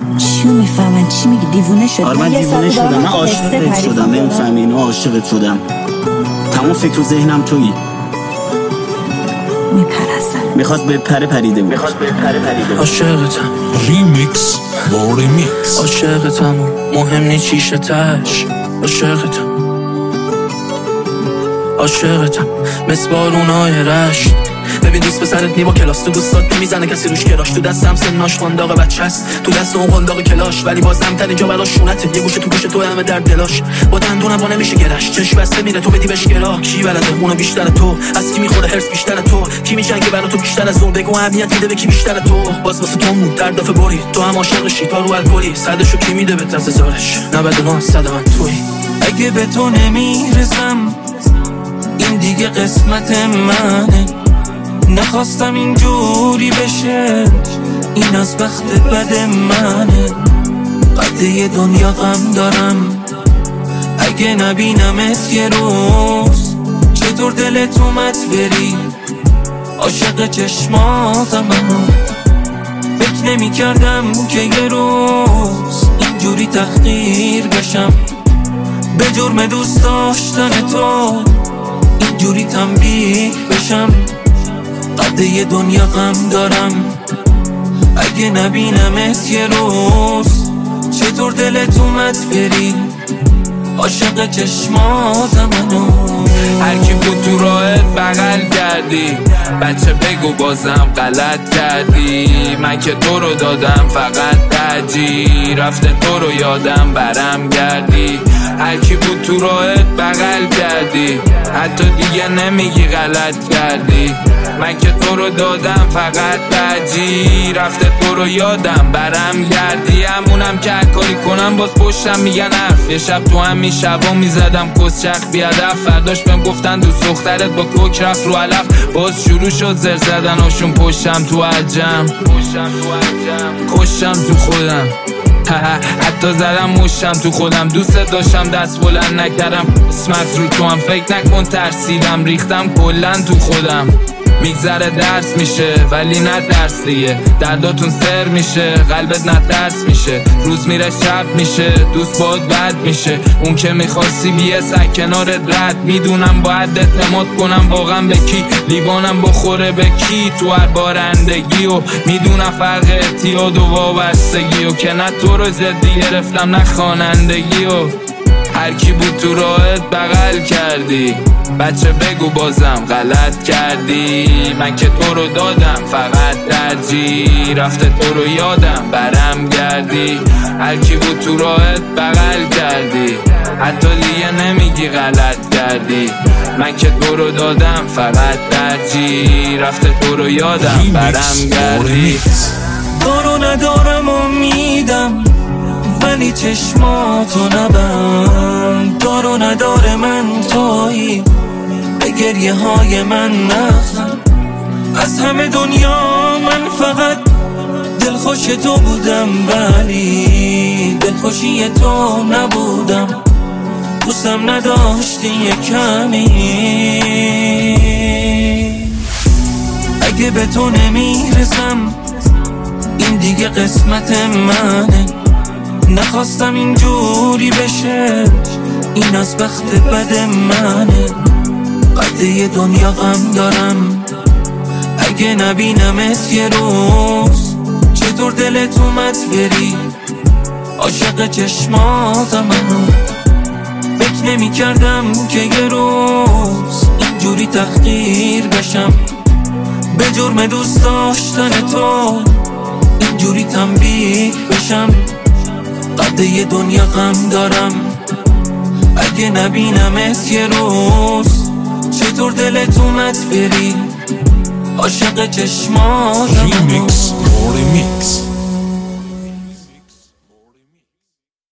چی میفهمن؟ چی میگی؟ دیوونه شدی؟ آره من دیوونه شدم، من عاشقت شدم، نمیفهمی؟ اینو عاشقت شدم، تمام فکر و ذهنم تویی. میپرستم، میخواست به پره پریده بود. عاشقتم ریمیکس با ریمیکس. عاشقتم مهم نی چیشه تش. عاشقتم مثل بارونای رشت. ببین دوست پسرت نی با کلاس تو دوستات نمیزنه کسی روش کراش. تو دستم سناش خانداغ بچه است، تو دست اون خانداغ کلاش، ولی بازم تن اینجا براش شونته. یه گوشه تو گوشه تو همه در دلاش، با دندونم با نمیشه گرش. چش بسته میره تو بدی بهش گرا. کی بلده اونو بیشتر تو؟ از کی میخوره هرس بیشتر تو؟ کی میجنگه برا تو بیشتر از اون؟ بگو اهمیت میده به کی بیشتر تو؟ باز واسه تو مون در دفعه بری تو هم عاشقشی تا رو الکلی. صدشو کی میده به تاس زارش؟ 99 صد من تویی. اگه به تو نمیرسم این دیگه قسمت منه. نخواستم اینجوری بشه، این از بخت بد منه. قده دنیا غم دارم اگه نبینمت یه روز. چطور دلت اومد بری عاشق چشماتم؟ فکر نمی کردم که یه روز اینجوری تحقیر بشم به جرم دوست داشتن تو، اینجوری تنبیه بشم. قده دنیا غم دارم اگه نبینمت یه روز. چطور دلت اومد بری عاشق چشماتم؟ هر کی بود تو راهت بغل کردی، بچه بگو بازم غلط کردی. من که تو رو دادم فقط ترجیح، رفته تو رو یادم برم گردی. هر کی بود تو راهت بغل کردی، حتی دیگه نمیگی غلط کردی. من که تو رو دادم فقط ترجیح، رفته تو رو یادم برم گردی. همونم که هر کاری کنم باز پشتم میگن اف. یه شب تو همین شبا میزدم کس چخ بیادف. فرداش بهم گفتن دوست دخترت با کوک رفت رو علف. باز شروع شد زر زدن هاشون پشتم تو عجم. کشتم تو خودم، حتی زدم مشتم تو خودم. دوست داشتم دست بلند نکردم، اسمت رو تو هم فکر نکن ترسیدم. ریختم کلن تو خودم. میگذره درس میشه ولی نه درس دیگه. درداتون سر میشه قلبت نه ترس میشه. روز میره شب میشه دوست باید بد میشه. اون که میخواستی بیه سک کنارت رد. میدونم باید اعتماد کنم واقعا به کی، لیوانم بخوره به کی تو هر بارندگی. و میدونم فرق اعتیاد و وابستگی، و که نه تو رو جدی گرفتم نه خوانندگی. و هر کی بود تو راهت بغل کردی، بچه بگو بازم غلط کردی. من که تو رو دادم فقط ترجیح، رفته تو رو یادم برم گردی. هر کی بود تو راهت بغل کردی، حتی دیگه نمیگی غلط کردی. من که تو رو دادم فقط ترجیح، رفته تو رو یادم برم گردی. دارو ندارم امیدم ولی چشماتو نبند. دارو نداره من تویی، به گریه های من نخند. از همه دنیا من فقط دلخوش تو بودم، ولی دلخوشی تو نبودم. دوستم نداشتی یه کمی. اگه به تو نمیرسم این دیگه قسمت منه. نخواستم اینجوری بشه، این از بخت بد منه. قده دنیا غم دارم اگه نبینمت یه روز. چطور دلت اومد بری عاشق چشماتم؟ فکر نمی کردم که یه روز اینجوری تحقیر بشم به جرم دوست داشتن تو، اینجوری تنبیه بشم. قده دنیا غم دارم اگه نبینمت یه روز. چطور دلت اومد بری عاشق چشماتم؟ ریمیکس با ریمیکس.